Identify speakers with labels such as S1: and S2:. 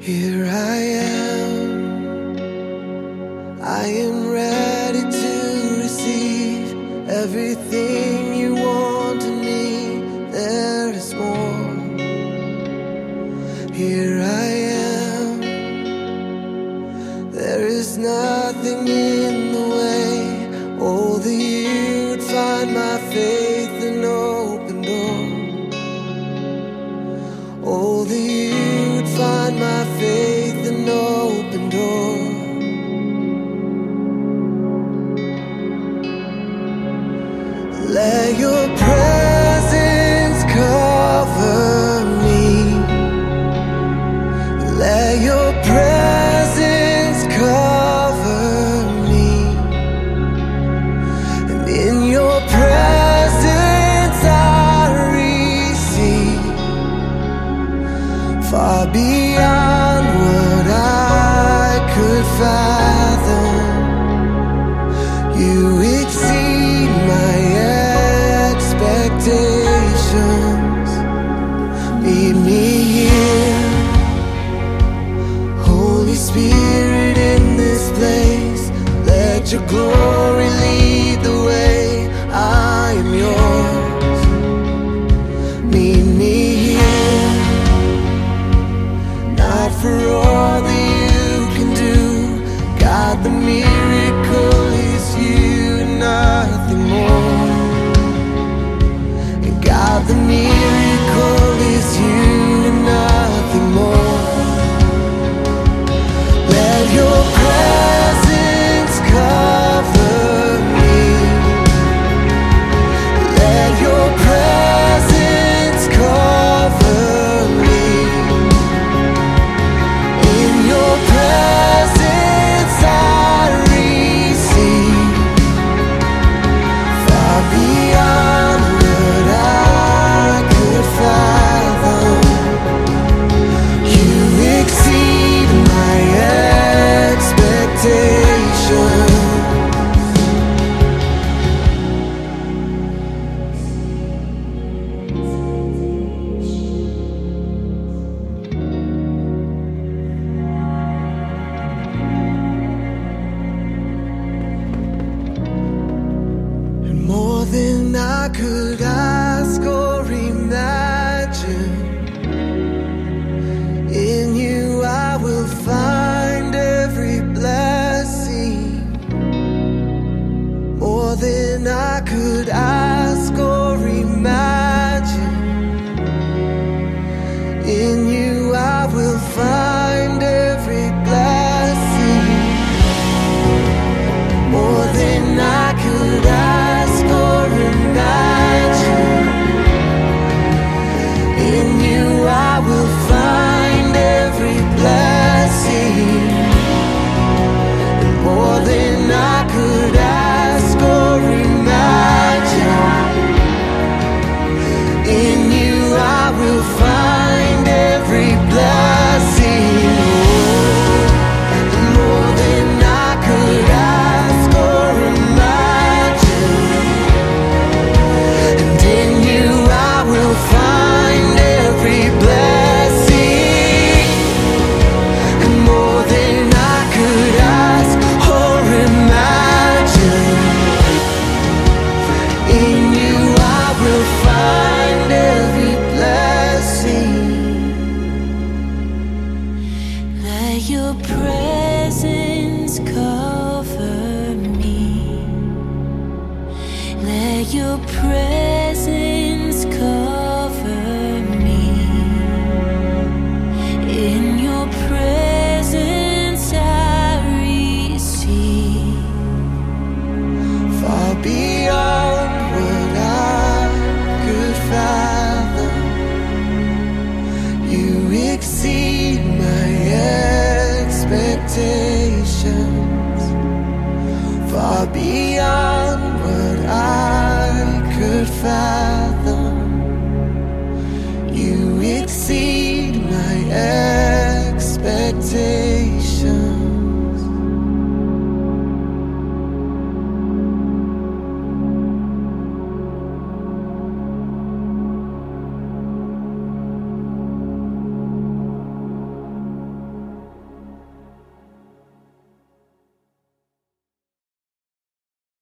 S1: Here I am ready to receive everything you want of me. There is more. Here I am, there is nothing in the way. Oh, that you'd find my faith an open door. Oh, that you'd find my faith an open door. Let your presence cover me. Let your presence cover me. And in your presence I receive far beyond what I could fathom. You exceed my expectations. Meet me here, Holy Spirit, in this place. Let your glory lead the way. I am yours. Meet me here, not for all that you can do. God, the miracle is you and nothing more. And God, the miracle is you and nothing more. Let your presence cover me. Let your presence cover me. In your presence I receive far beyond what I could fathom. You exceed my expectations. And more than I could ask or imagine, in you I will find every blessing. More than I could ask or imagine, in you I will find every blessing. More than I could ask or imagine, in you I will find every blessing. And more than I could ask or imagine, in you I will find every blessing. Oh, and more than I could ask or imagine, and in you I will find every blessing. And more than I could ask or imagine, in you I will find every blessing.
S2: Let your presence cover me. Let your presence